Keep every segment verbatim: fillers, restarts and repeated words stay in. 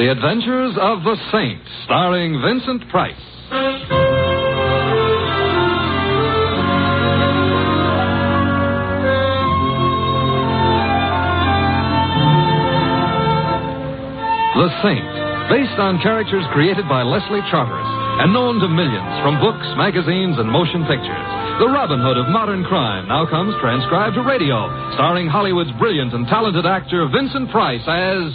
The Adventures of the Saint, starring Vincent Price. The Saint, based on characters created by Leslie Charteris and known to millions from books, magazines, and motion pictures. The Robin Hood of modern crime now comes transcribed to radio, starring Hollywood's brilliant and talented actor Vincent Price as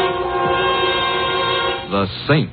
The Saint.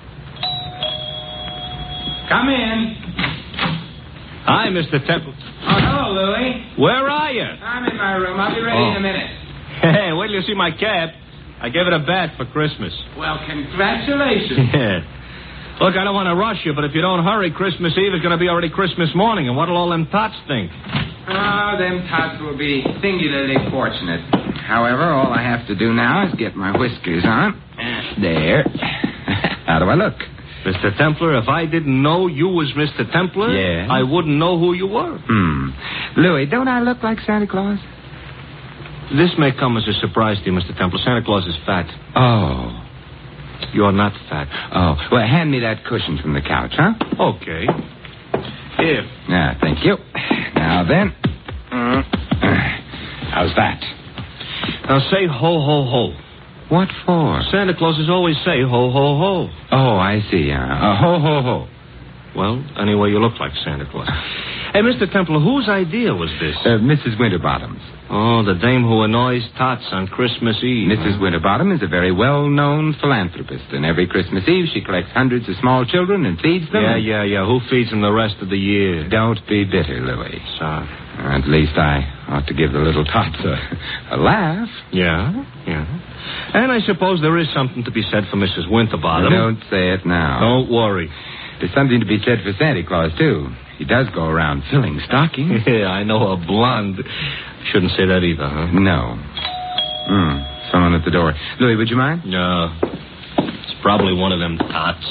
Come in. Hi, Mister Temple. Oh, hello, Louie. Where are you? I'm in my room. I'll be ready Oh. in a minute. Hey, wait till you see my cap. I gave it a bat for Christmas. Well, congratulations. Yeah. Look, I don't want to rush you, but if you don't hurry, Christmas Eve is going to be already Christmas morning, and what'll all them tots think? Oh, them tots will be singularly fortunate. However, all I have to do now is get my whiskers on. There. How do I look? Mister Templar, if I didn't know you was Mister Templar, Yeah? I wouldn't know who you were. Hmm. Louie, don't I look like Santa Claus? This may come as a surprise to you, Mister Templar. Santa Claus is fat. Oh. You're not fat. Oh. Well, hand me that cushion from the couch, huh? Okay. Here. Ah, thank you. Now then. Uh, how's that? Now say ho, ho, ho. What for? Santa Clauses always say ho, ho, ho. Oh, I see. Uh, uh, ho, ho, ho. Well, anyway, you look like Santa Claus. Hey, Mister Templar, whose idea was this? Uh, Missus Winterbottom's. Oh, the dame who annoys tots on Christmas Eve. Missus Winterbottom is a very well-known philanthropist, and every Christmas Eve she collects hundreds of small children and feeds them. Yeah, yeah, yeah. Who feeds them the rest of the year? Don't be bitter, Louie. Sorry. At least I ought to give the little tots a, a laugh. Yeah, yeah. And I suppose there is something to be said for Missus Winterbottom. Don't say it now. Don't worry. There's something to be said for Santa Claus, too. He does go around filling stockings. Yeah, I know a blonde. Shouldn't say that either, huh? No. Hmm. Someone at the door. Louie, would you mind? No. It's probably one of them tots.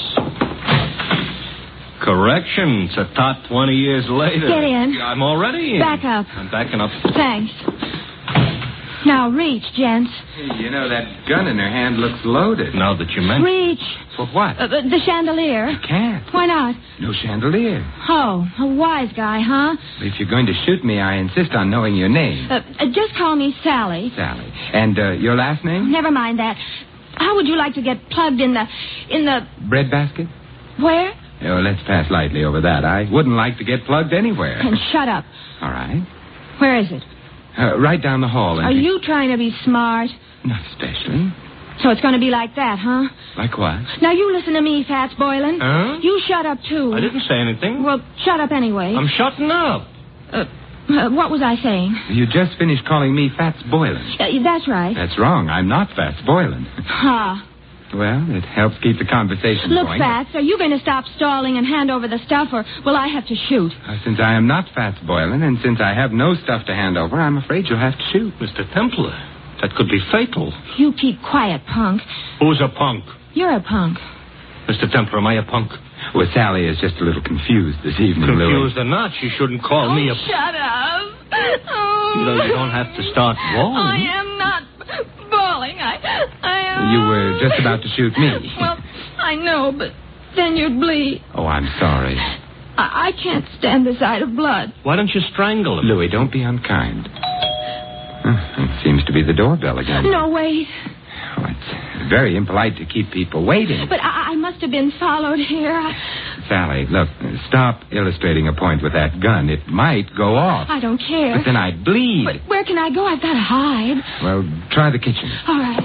Correction. It's a tot twenty years later. Get in. I'm already in. Back up. I'm backing up. Thanks. Now, reach, gents. Hey, you know, that gun in her hand looks loaded. Now that you mention Reach. For what? Uh, the chandelier. Can't. Why not? No chandelier. Oh, a wise guy, huh? If you're going to shoot me, I insist on knowing your name. Uh, uh, just call me Sally. Sally. And uh, your last name? Never mind that. How would you like to get plugged in the... in the... Bread basket? Where? Oh, let's pass lightly over that. I wouldn't like to get plugged anywhere. And shut up. All right. Where is it? Uh, right down the hall. And Are you trying to be smart? Not especially. So it's going to be like that, huh? Like what? Now, you listen to me, Fats Boylan. Huh? You shut up, too. I didn't say anything. Well, shut up anyway. I'm shutting up. Uh, uh, what was I saying? You just finished calling me Fats Boylan. Uh, that's right. That's wrong. I'm not Fats Boylan. Ha. Well, it helps keep the conversation Look, going. Fats, are you going to stop stalling and hand over the stuff, or will I have to shoot? Uh, since I am not Fats Boylan, and since I have no stuff to hand over, I'm afraid you'll have to shoot. Mister Templar, that could be fatal. You keep quiet, punk. Who's a punk? You're a punk. Mister Templar, am I a punk? Well, Sally is just a little confused this evening, Confused or not, she shouldn't call oh, me a... shut up. Oh. You know, you don't have to start bawling. I am not bawling. I, I am... You were just about to shoot me. Well, I know, but then you'd bleed. Oh, I'm sorry. I, I can't stand the sight of blood. Why don't you strangle him? Louie, don't be unkind. Uh, it seems to be the doorbell again. No, wait. Oh, it's very impolite to keep people waiting. But I, I must have been followed here. I, Sally, look, stop illustrating a point with that gun. It might go off. I don't care. But then I'd bleed. But where can I go? I've got to hide. Well, try the kitchen. All right.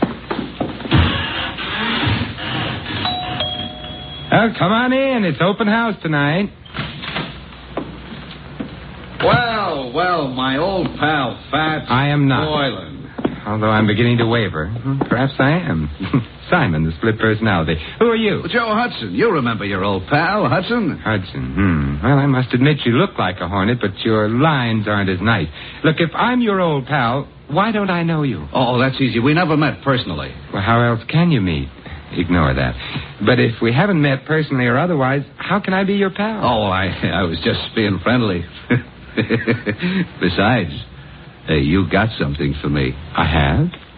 Oh, come on in. It's open house tonight. Well, well, my old pal, Fats I am not. Boylan. Although I'm beginning to waver. Perhaps I am. Simon, the split personality. Who are you? Well, Joe Hudson. You remember your old pal, Hudson? Hudson. Hmm. Well, I must admit you look like a hornet, but your lines aren't as nice. Look, if I'm your old pal, why don't I know you? Oh, that's easy. We never met personally. Well, how else can you meet? Ignore that. But if we haven't met personally or otherwise, how can I be your pal? Oh, I I was just being friendly. Besides, hey, you got something for me. I have?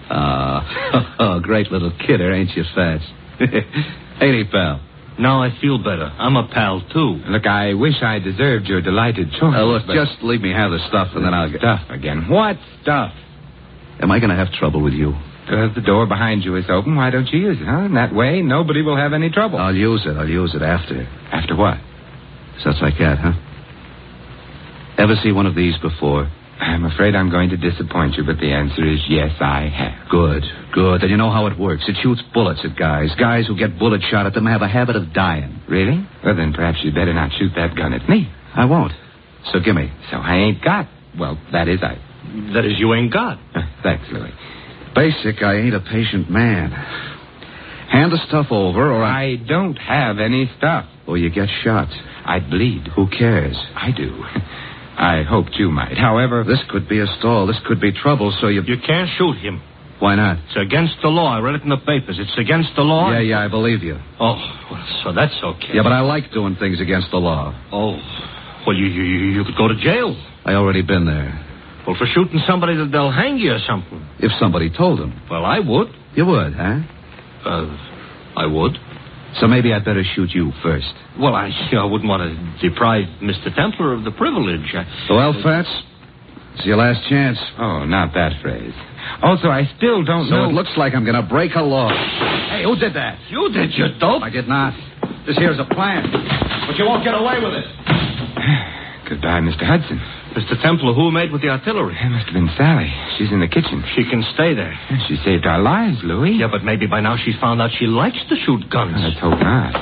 Uh, great little kidder, ain't you, Fats? Ain't he, pal? Now I feel better. I'm a pal, too. Look, I wish I deserved your delighted choice. Uh, look, but... just leave me have the stuff, and then I'll get... Stuff again. What stuff? Am I going to have trouble with you? Uh, the door behind you is open. Why don't you use it, huh? In that way, nobody will have any trouble. I'll use it. I'll use it after. After what? Such like that, huh? Ever see one of these before? I'm afraid I'm going to disappoint you, but the answer is yes, I have. Good, good. And you know how it works. It shoots bullets at guys. Guys who get bullet shot at them have a habit of dying. Really? Well, then perhaps you'd better not shoot that gun at me. I won't. So give me. So I ain't got. Well, that is I. That is, you ain't got. Uh, thanks, Louis. Basic, I ain't a patient man. Hand the stuff over, or I... I don't have any stuff. Or you get shot. I'd bleed. Who cares? I do. I hoped you might. However... This could be a stall. This could be trouble, so you... You can't shoot him. Why not? It's against the law. I read it in the papers. It's against the law. Yeah, yeah, I believe you. Oh, well, so that's okay. Yeah, but I like doing things against the law. Oh, well, you you, you could go to jail. I already been there. Well, for shooting somebody, that they'll hang you or something. If somebody told them. Well, I would. You would, huh? Uh, I would. So maybe I'd better shoot you first. Well, I, I wouldn't want to deprive Mister Templar of the privilege. I, well, Fats, it's your last chance. Oh, not that phrase. Also, I still don't so know... it looks like I'm going to break a law. Hey, who did that? You did, you dope. I did not. This here's a plan. But you won't get away with it. Goodbye, Mister Hudson. Mister Templar, who made with the artillery? It must have been Sally. She's in the kitchen. She can stay there. She saved our lives, Louis. Yeah, but maybe by now she's found out she likes to shoot guns. Let's hope not.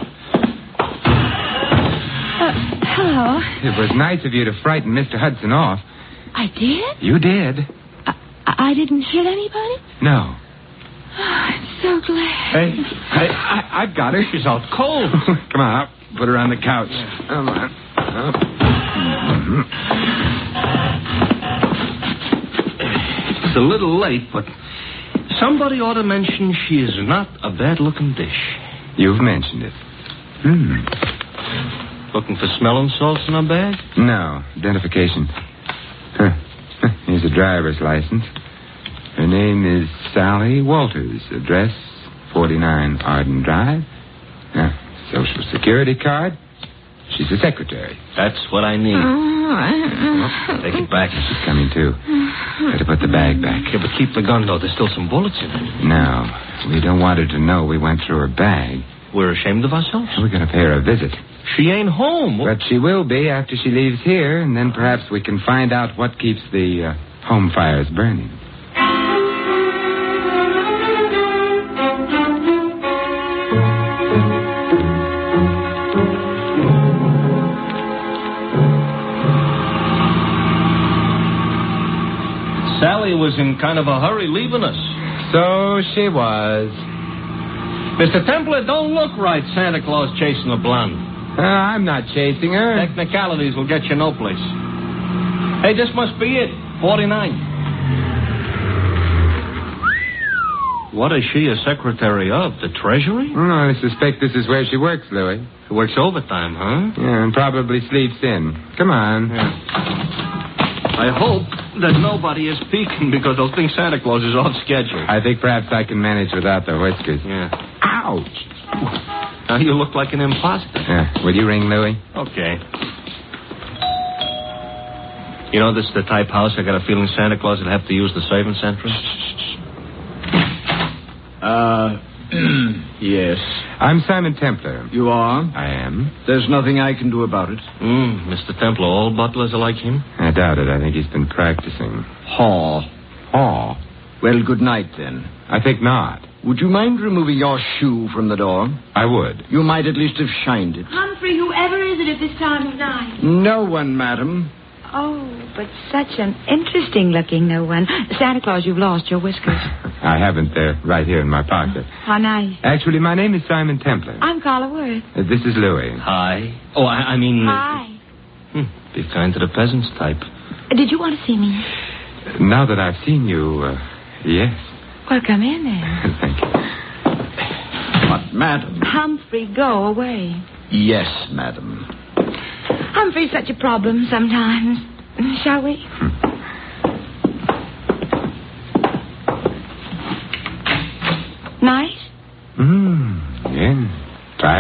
Uh, hello. It was nice of you to frighten Mister Hudson off. I did? You did. I, I didn't hit anybody? No. Oh, I'm so glad. Hey, hey, I, I've got her. She's out cold. Come on, I'll put her on the couch. Come on. Oh. Mm-hmm. It's a little late, but somebody ought to mention she is not a bad-looking dish. You've mentioned it. Hmm. Looking for smelling salts in her bag? No, identification. Huh. Here's a driver's license. Her name is Sally Walters. Address, forty-nine Arden Drive. Uh, Social Security card. She's the secretary. That's what I need. Oh, Take it back. She's coming, too. Better put the bag back. Yeah, but keep the gun, though. There's still some bullets in it. No, we don't want her to know we went through her bag. We're ashamed of ourselves? We're going to pay her a visit. She ain't home. But she will be after she leaves here, and then perhaps we can find out what keeps the uh, home fires burning. Sally was in kind of a hurry leaving us. So she was. Mister Templar, don't look right, Santa Claus chasing a blonde. Uh, I'm not chasing her. Technicalities will get you no place. Hey, this must be it. forty-nine. What is she a secretary of? The Treasury? Oh, I suspect this is where she works, Louis. She works overtime, huh? Yeah, and probably sleeps in. Come on. Yeah. I hope that nobody is peeking because they'll think Santa Claus is off schedule. I think perhaps I can manage without the whiskers. Yeah. Ouch! Now you look like an imposter. Yeah. Will you ring Louis? Okay. You know, this is the type house I got a feeling Santa Claus would have to use the servants' entrance. Uh, yes. I'm Simon Templar. You are? I am. There's nothing I can do about it. Mm, Mister Templar, all butlers are like him? I doubt it. I think he's been practicing. Haw. Oh. Well, good night, then. I think not. Would you mind removing your shoe from the door? I would. You might at least have shined it. Humphrey, whoever is it at this time of night? No one, madam. Oh, but such an interesting-looking no one. Santa Claus, you've lost your whiskers. I haven't. They're right here in my pocket. How nice. Actually, my name is Simon Templar. I'm Carla Worth. Uh, this is Louis. Hi. Oh, I, I mean... Hi. Hmm, be kind to the peasants type. Did you want to see me? Now that I've seen you, uh, yes. Well, come in then. Thank you. But, madam... Humphrey, go away. Yes, madam. Humphrey's such a problem sometimes. Shall we?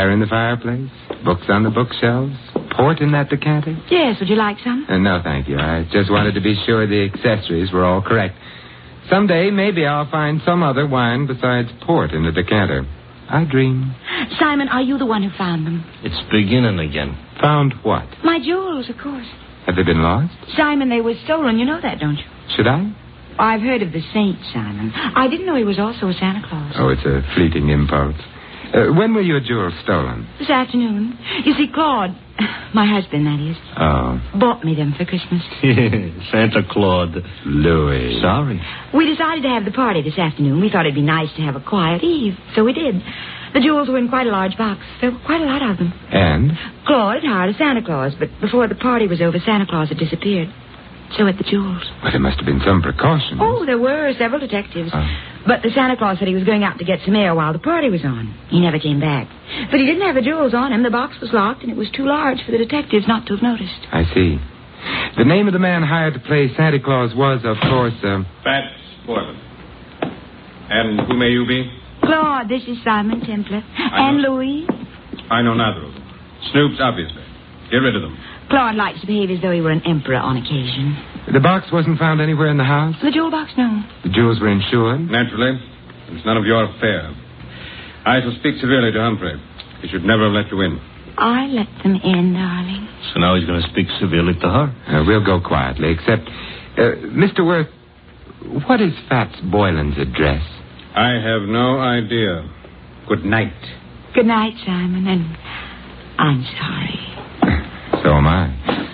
Fire in the fireplace, books on the bookshelves, port in that decanter. Yes, would you like some? Uh, no, thank you. I just wanted to be sure the accessories were all correct. Someday, maybe I'll find some other wine besides port in the decanter. I dream. Simon, are you the one who found them? It's beginning again. Found what? My jewels, of course. Have they been lost? Simon, they were stolen. You know that, don't you? Should I? I've heard of the saint, Simon. I didn't know he was also a Santa Claus. Oh, it's a fleeting impulse. Uh, when were your jewels stolen? This afternoon. You see, Claude, my husband, that is, Oh. bought me them for Christmas. Santa Claus. Louis. Sorry. We decided to have the party this afternoon. We thought it'd be nice to have a quiet eve, so we did. The jewels were in quite a large box. There were quite a lot of them. And? Claude had hired a Santa Claus, but before the party was over, Santa Claus had disappeared. So had the jewels. Well, there must have been some precautions. Oh, there were several detectives. Oh. But the Santa Claus said he was going out to get some air while the party was on. He never came back. But he didn't have the jewels on him. The box was locked, and it was too large for the detectives not to have noticed. I see. The name of the man hired to play Santa Claus was, of course, uh... Fats Boylan. And who may you be? Claude, this is Simon Templar. And Louis. I know neither of them. Snoops, obviously. Get rid of them. Claude likes to behave as though he were an emperor on occasion. The box wasn't found anywhere in the house? The jewel box, no. The jewels were insured? Naturally. It's none of your affair. I shall speak severely to Humphrey. He should never have let you in. I let them in, darling. So now he's going to speak severely to her. Uh, we'll go quietly, except... Uh, Mister Worth, what is Fats Boylan's address? I have no idea. Good night. Good night, Simon, and I'm sorry. So am I.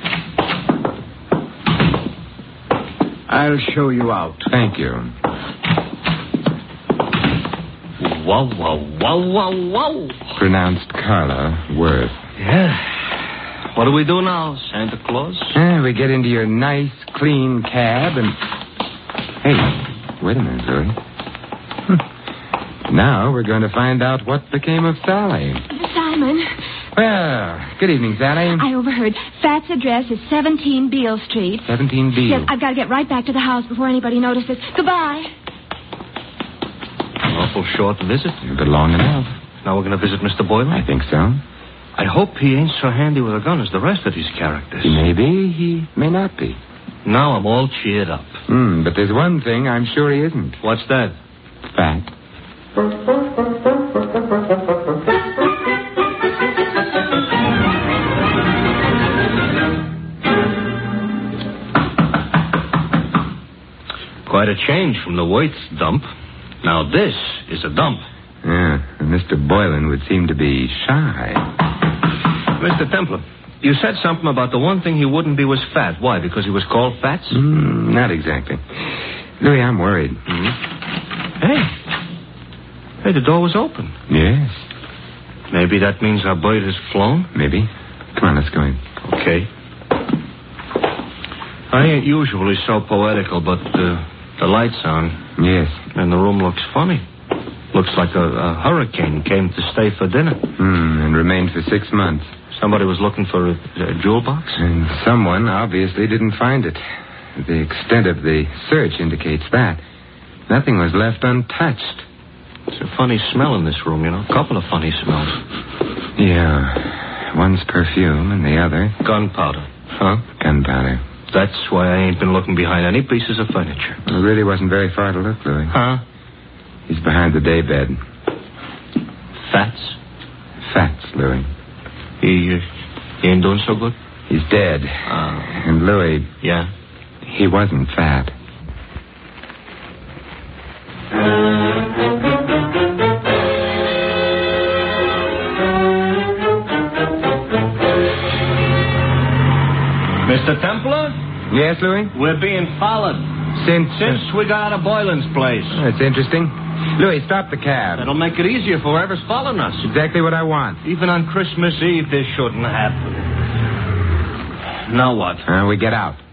I'll show you out. Thank you. Wow, wow, wow, wow, wow. Pronounced Carla Worth. Yeah. What do we do now, Santa Claus? Uh, we get into your nice, clean cab and... Hey, wait a minute, Louis. Hm. Now we're going to find out what became of Sally. Simon. Well, good evening, Sally. I overheard. Fat's address is seventeen Beale Street. seventeen Beale. Yes, I've got to get right back to the house before anybody notices. Goodbye. An awful short visit. But long enough. Now we're going to visit Mister Boylan? I think so. I hope he ain't so handy with a gun as the rest of these characters. He may be, he may not be. Now I'm all cheered up. Hmm, but there's one thing I'm sure he isn't. What's that? Fat. Quite a change from the Waits dump. Now this is a dump. Yeah, and Mister Boylan would seem to be shy. Mister Templar, you said something about the one thing he wouldn't be was fat. Why? Because he was called Fats? Mm, not exactly. Louis, I'm worried. Mm-hmm. Hey. Hey, the door was open. Yes. Maybe that means our bird has flown? Maybe. Come on, let's go in. Okay. I ain't usually so poetical, but uh, the light's on. Yes. And the room looks funny. Looks like a, a hurricane came to stay for dinner. Hmm, and remained for six months. Somebody was looking for a, a jewel box? And someone obviously didn't find it. The extent of the search indicates that. Nothing was left untouched. It's a funny smell in this room, you know. A couple of funny smells. Yeah. One's perfume and the other... Gunpowder. Huh? Gunpowder. That's why I ain't been looking behind any pieces of furniture. It really wasn't very far to look, Louis. Huh? He's behind the daybed. Fats? Fats, Louis. He, uh, he ain't doing so good? He's dead. Uh, and Louis... Yeah? He wasn't fat. Mister Templar? Yes, Louis? We're being followed. Since... Since we got out of Boylan's place. That's interesting. Louis, stop the cab. That'll make it easier for whoever's following us. Exactly what I want. Even on Christmas Eve, this shouldn't happen. Now what? Uh, we get out.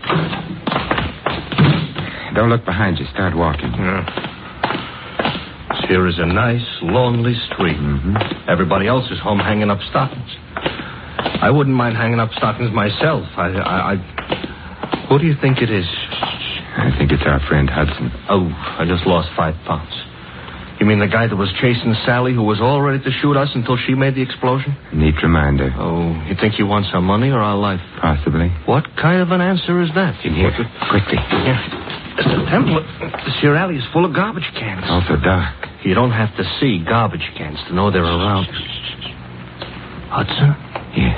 Don't look behind you. Start walking. Yeah. Here is a nice, lonely street. Mm-hmm. Everybody else is home hanging up stockings. I wouldn't mind hanging up stockings myself. I, I, I... Who do you think it is? I think it's our friend Hudson. Oh, I just lost five pounds. You mean the guy that was chasing Sally, who was all ready to shoot us until she made the explosion? Neat reminder. Oh, you think he wants our money or our life? Possibly. What kind of an answer is that? In here. Quickly. Yeah. Mister Templar, this here alley is full of garbage cans. Also dark. You don't have to see garbage cans to know they're around. Hudson? Yes.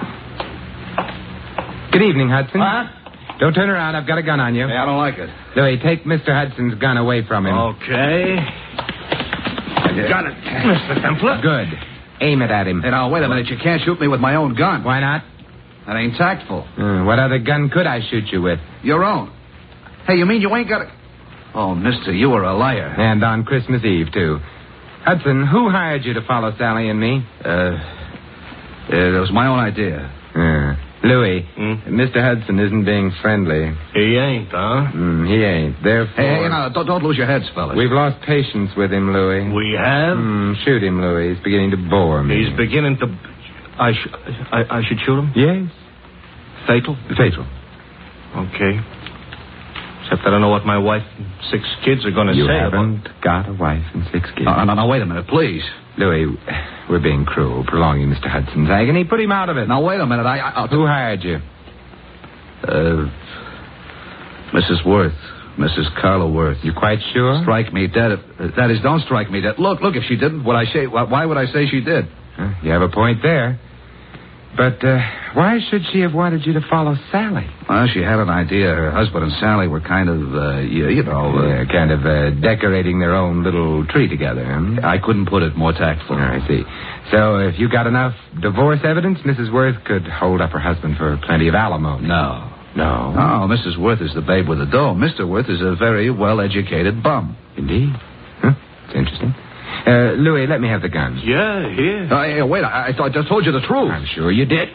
Good evening, Hudson. What? Don't turn around. I've got a gun on you. Hey, I don't like it. Louis, take Mister Hudson's gun away from him. Okay. I got it, Mister Templar. Good. Aim it at him. Hey, now, wait a minute. You can't shoot me with my own gun. Why not? That ain't tactful. Uh, what other gun could I shoot you with? Your own. Hey, you mean you ain't got a... Oh, mister, you are a liar. And on Christmas Eve, too. Hudson, who hired you to follow Sally and me? Uh, uh that was my own idea. Uh, Louis, Hmm? Mister Hudson isn't being friendly. He ain't, huh? Mm, he ain't. Therefore... Hey, hey, now, don't, don't lose your heads, fellas. We've lost patience with him, Louis. We have? Mm, shoot him, Louis. He's beginning to bore me. He's beginning to... I, sh- I, I should shoot him? Yes. Fatal? Fatal. Okay. Except I don't know what my wife and six kids are going to say. You about- haven't got a wife and six kids. No, no, no, wait a minute, please. Louis, we're being cruel, prolonging Mister Hudson's agony. Put him out of it. Now, wait a minute. I, I, I'll... Who hired you? Uh, Missus Worth. Missus Carla Worth. You quite sure? Strike me dead. If, that is, don't strike me dead. Look, look, if she didn't, would I say, why, why would I say she did? Huh, you have a point there. But uh, why should she have wanted you to follow Sally? Well, she had an idea. Her husband and Sally were kind of, uh, you, you know... Uh, Yeah, kind of uh, decorating their own little tree together, huh? I couldn't put it more tactful. Oh, I see. So if you got enough divorce evidence, Missus Worth could hold up her husband for plenty of alimony. No. No? No, Missus Worth is the babe with the dough. Mister Worth is a very well-educated bum. Indeed. Huh? It's interesting. Uh, Louis, let me have the gun. Yeah, here. Uh, hey, wait, I, I, thought, I just told you the truth. I'm sure you did.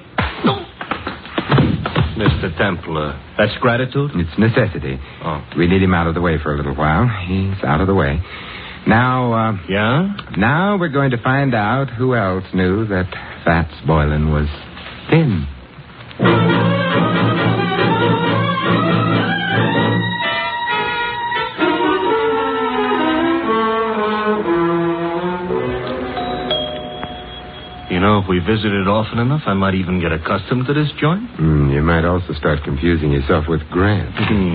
Mister Templar, that's gratitude? It's necessity. Oh. We need him out of the way for a little while. He's out of the way. Now, uh, Yeah? now we're going to find out who else knew that Fats Boylan was thin. You know, if we visited often enough, I might even get accustomed to this joint. Mm, you might also start confusing yourself with Grant.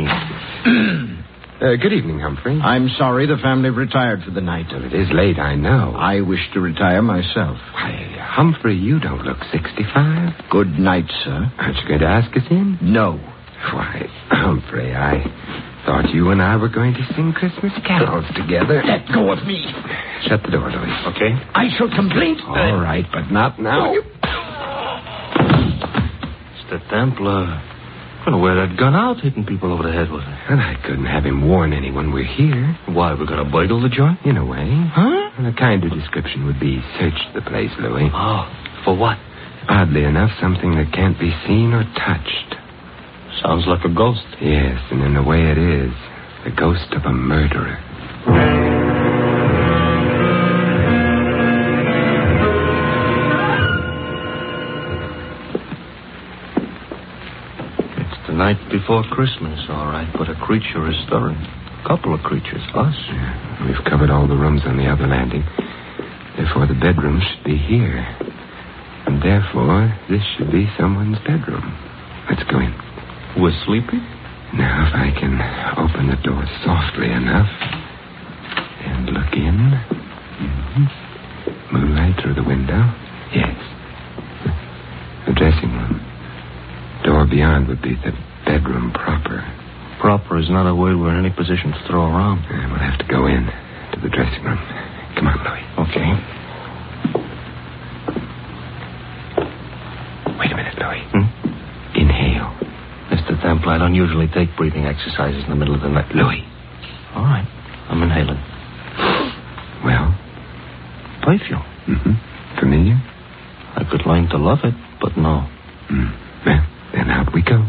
uh, good evening, Humphrey. I'm sorry the family retired for the night. Well, it is late, I know. I wish to retire myself. Why, Humphrey, you don't look sixty-five. Good night, sir. Aren't you going to ask us in? No. Why, Humphrey, I thought you and I were going to sing Christmas carols together. Let go of me. Shut the door, Louis. Okay. I shall complain. All right, but not now. Mister Templar, I'm going to wear that gun out hitting people over the head with it. And I couldn't have him warn anyone we're here. Why, we're going to burgle the joint? In a way. Huh? And a kinder description would be search the place, Louis. Oh, for what? Oddly enough, something that can't be seen or touched. Sounds like a ghost. Yes, and in a way it is. The ghost of a murderer. It's the night before Christmas, all right, but a creature is stirring. A couple of creatures, us. Yeah, we've covered all the rooms on the other landing. Therefore, the bedroom should be here. And therefore, this should be someone's bedroom. Let's go in. We're sleeping? Now, if I can open the door softly enough and look in. Mm-hmm. Moonlight through the window. Yes. The dressing room. Door beyond would be the bedroom proper. Proper is not a word we're in any position to throw around. And we'll have to go in to the dressing room. Come on, Louis. Okay. Wait a minute, Louis. Hmm? Inhale. Mister Templar, I don't usually take breathing exercises in the middle of the night. Louis. All right. I'm inhaling. Well? Perfume. Mm-hmm. Familiar? I could learn to love it, but no. Mm. Well, then out we go.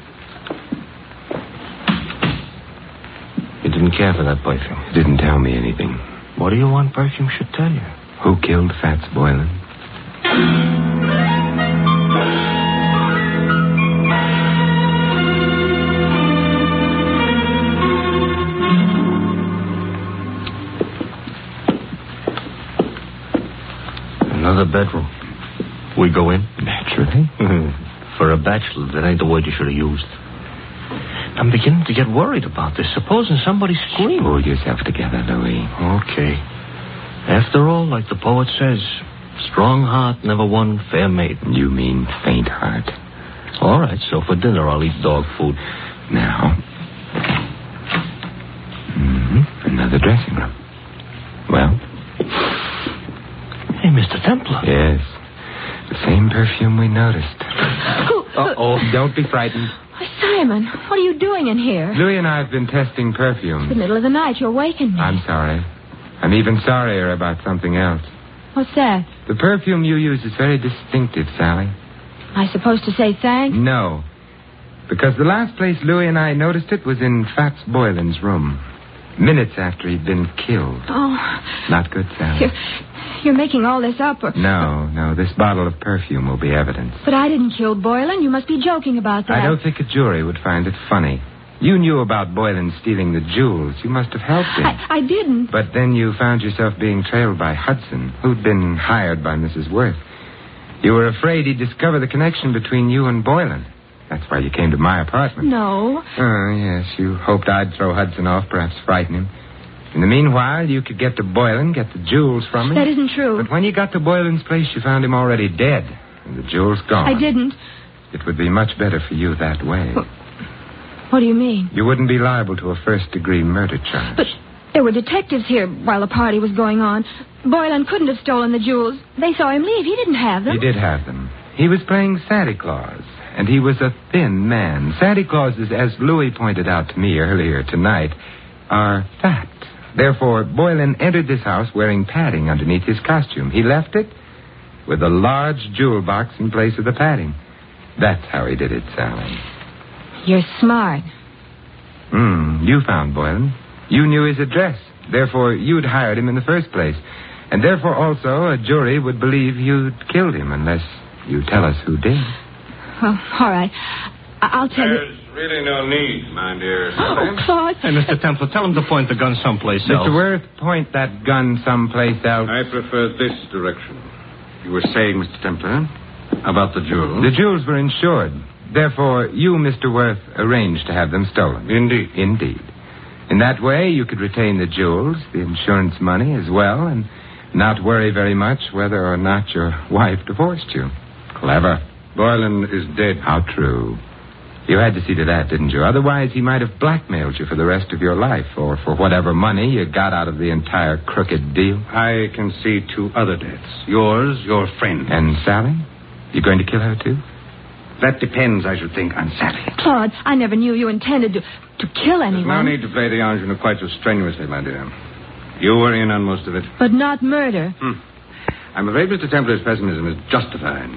You didn't care for that perfume. It didn't tell me anything. What do you want perfume should tell you? Who killed Fats Boylan? Another bedroom. We go in? Naturally. For a bachelor, that ain't the word you should have used. I'm beginning to get worried about this. Supposing somebody screamed. Pull yourself together, Louis. Okay. After all, like the poet says, strong heart never won fair maiden. You mean faint heart. All right, so for dinner I'll eat dog food. Now. Mm-hmm. Another dressing room. Well? Hey, Mister Templar. Yes. The same perfume we noticed. Who? Uh-oh. Don't be frightened. Simon, what are you doing in here? Louis and I have been testing perfumes. It's the middle of the night. You're waking me. I'm sorry. I'm even sorrier about something else. What's that? The perfume you use is very distinctive, Sally. I supposed to say thanks? No. Because the last place Louis and I noticed it was in Fats Boylan's room. Minutes after he'd been killed. Oh. Not good, Sally. You're, you're making all this up. Or... No, no. This bottle of perfume will be evidence. But I didn't kill Boylan. You must be joking about that. I don't think a jury would find it funny. You knew about Boylan stealing the jewels. You must have helped him. I, I didn't. But then you found yourself being trailed by Hudson, who'd been hired by Missus Worth. You were afraid he'd discover the connection between you and Boylan. That's why you came to my apartment. No. Oh, yes. You hoped I'd throw Hudson off, perhaps frighten him. In the meanwhile, you could get to Boylan, get the jewels from him. That isn't true. But when you got to Boylan's place, you found him already dead, and the jewels gone. I didn't. It would be much better for you that way. What, what do you mean? You wouldn't be liable to a first-degree murder charge. But there were detectives here while the party was going on. Boylan couldn't have stolen the jewels. They saw him leave. He didn't have them. He did have them. He was playing Santa Claus, and he was a thin man. Santa Clauses, as Louis pointed out to me earlier tonight, are fat. Therefore, Boylan entered this house wearing padding underneath his costume. He left it with a large jewel box in place of the padding. That's how he did it, Sally. You're smart. Hmm, you found Boylan. You knew his address. Therefore, you'd hired him in the first place. And therefore, also, a jury would believe you'd killed him unless you tell us who did. Oh, all right. I- I'll tell There's you. really no need, my dear. Oh, Claude. Hey, Mister Templar, tell him to point the gun someplace else. Mister Worth, point that gun someplace else. I prefer this direction. You were saying, Mister Templar, about the jewels? The jewels were insured. Therefore, you, Mister Worth, arranged to have them stolen. Indeed. Indeed. In that way, you could retain the jewels, the insurance money as well, and not worry very much whether or not your wife divorced you. Clever. Boylan is dead. How true. You had to see to that, didn't you? Otherwise, he might have blackmailed you for the rest of your life, or for whatever money you got out of the entire crooked deal. I can see two other deaths. Yours, your friend. And Sally? You going to kill her, too? That depends, I should think, on Sally. Claude, I never knew you intended to, to kill anyone. There's no need to play the ingenue quite so strenuously, my dear. You were in on most of it. But not murder. Hmm. I'm afraid Mister Templar's pessimism is justified.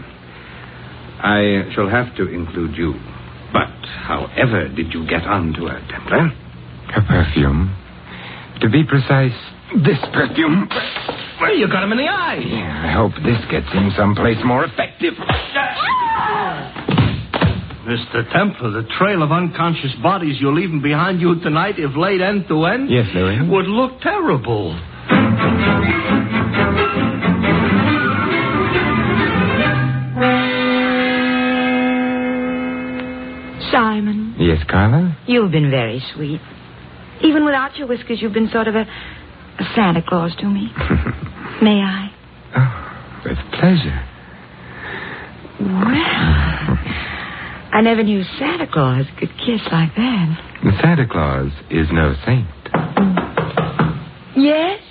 I shall have to include you. But however did you get onto her, Templar? Her perfume. To be precise, this perfume. Well, you got him in the eye. Yeah, I hope this gets him someplace more effective. Mister Templar, the trail of unconscious bodies you're leaving behind you tonight, if laid end to end, Yes, Louis? would look terrible. Simon, Yes, Carla? you've been very sweet. Even without your whiskers, you've been sort of a, a Santa Claus to me. May I? Oh, with pleasure. Well, I never knew Santa Claus could kiss like that. The Santa Claus is no saint. Yes?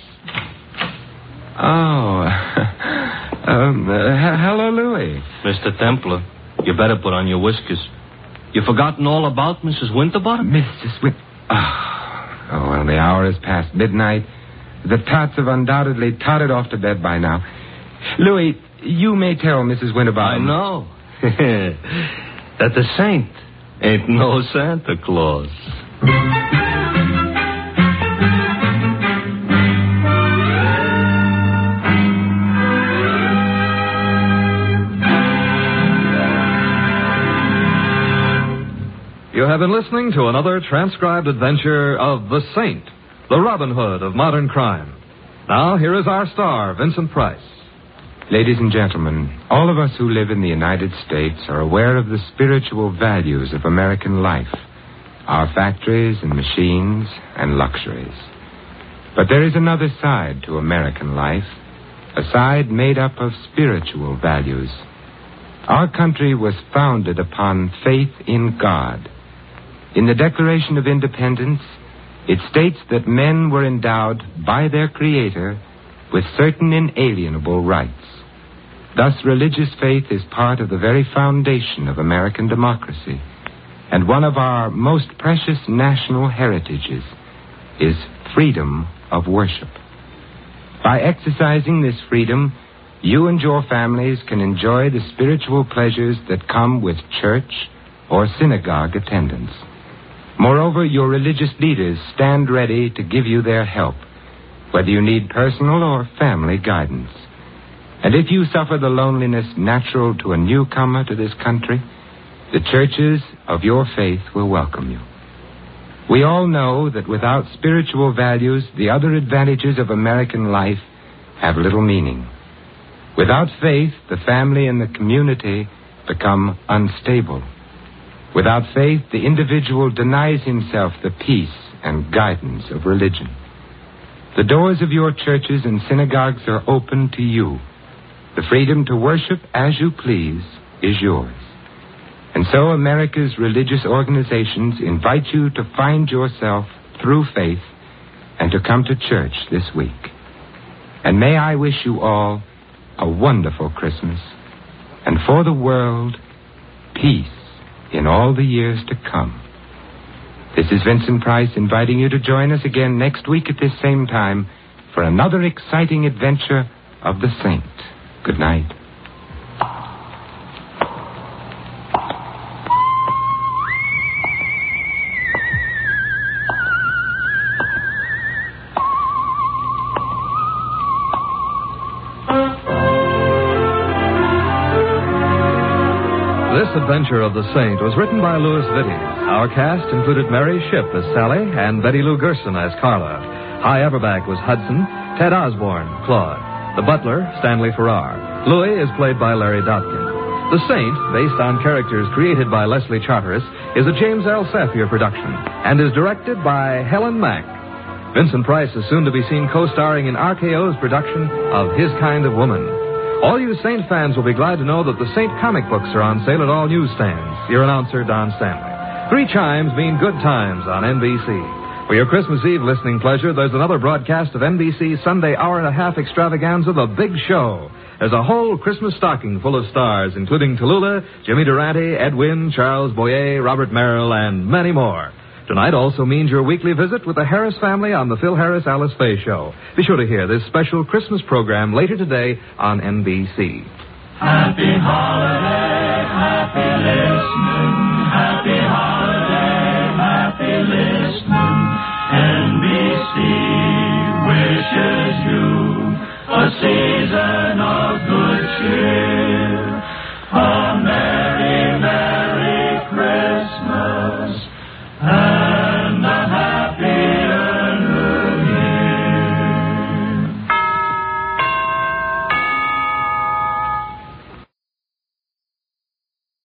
Oh. um, uh, h- hello, Louis. Mister Templar, you better put on your whiskers. You forgotten all about Missus Winterbottom? Missus Win... Oh. oh, well, the hour is past midnight. The tots have undoubtedly totted off to bed by now. Louis, you may tell Missus Winterbottom... I know. That the saint ain't no Santa Claus. You have been listening to another transcribed adventure of The Saint, the Robin Hood of modern crime. Now, here is our star, Vincent Price. Ladies and gentlemen, all of us who live in the United States are aware of the spiritual values of American life, our factories and machines and luxuries. But there is another side to American life, a side made up of spiritual values. Our country was founded upon faith in God. In the Declaration of Independence, it states that men were endowed by their Creator with certain inalienable rights. Thus, religious faith is part of the very foundation of American democracy, and one of our most precious national heritages is freedom of worship. By exercising this freedom, you and your families can enjoy the spiritual pleasures that come with church or synagogue attendance. Moreover, your religious leaders stand ready to give you their help, whether you need personal or family guidance. And if you suffer the loneliness natural to a newcomer to this country, the churches of your faith will welcome you. We all know that without spiritual values, the other advantages of American life have little meaning. Without faith, the family and the community become unstable. Without faith, the individual denies himself the peace and guidance of religion. The doors of your churches and synagogues are open to you. The freedom to worship as you please is yours. And so America's religious organizations invite you to find yourself through faith and to come to church this week. And may I wish you all a wonderful Christmas, and for the world, peace in all the years to come. This is Vincent Price inviting you to join us again next week at this same time for another exciting adventure of the Saint. Good night. This adventure of the Saint was written by Louis Vittes. Our cast included Mary Shipp as Sally and Betty Lou Gerson as Carla. Hy Averback was Hudson, Ted Osborne, Claude. The butler, Stanley Farrar. Louis is played by Larry Dotkin. The Saint, based on characters created by Leslie Charteris, is a James L. Safier production and is directed by Helen Mack. Vincent Price is soon to be seen co-starring in R K O's production of His Kind of Woman. All you Saint fans will be glad to know that the Saint comic books are on sale at all newsstands. Your announcer, Don Stanley. Three chimes mean good times on N B C. For your Christmas Eve listening pleasure, there's another broadcast of N B C's Sunday hour and a half extravaganza, The Big Show. There's a whole Christmas stocking full of stars, including Tallulah, Jimmy Durante, Ed Wynn, Charles Boyer, Robert Merrill, and many more. Tonight also means your weekly visit with the Harris family on the Phil Harris Alice Faye Show. Be sure to hear this special Christmas program later today on N B C. Happy holiday, happy listening, happy